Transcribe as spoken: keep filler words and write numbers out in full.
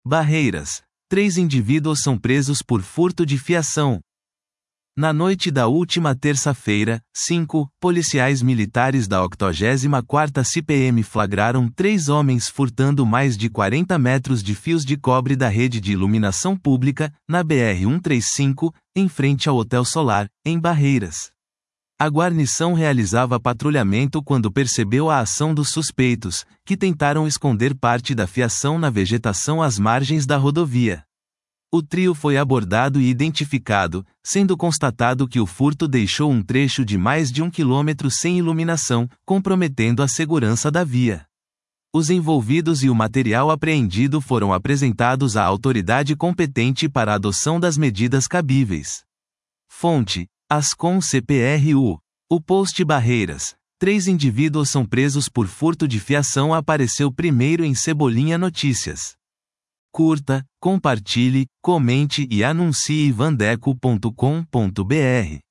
Barreiras. Três indivíduos são presos por furto de fiação. Na noite da última terça-feira, cinco policiais militares da octogésima quarta C P M flagraram três homens furtando mais de quarenta metros de fios de cobre da rede de iluminação pública, na B R cento e trinta e cinco, em frente ao Hotel Solar, em Barreiras. A guarnição realizava patrulhamento quando percebeu a ação dos suspeitos, que tentaram esconder parte da fiação na vegetação às margens da rodovia. O trio foi abordado e identificado, sendo constatado que o furto deixou um trecho de mais de um quilômetro sem iluminação, comprometendo a segurança da via. Os envolvidos e o material apreendido foram apresentados à autoridade competente para a adoção das medidas cabíveis. Fonte: Ascom C P R U. O post Barreiras. Três indivíduos são presos por furto de fiação apareceu primeiro em Cebolinha Notícias. Curta, compartilhe, comente e anuncie vandeco ponto com ponto br.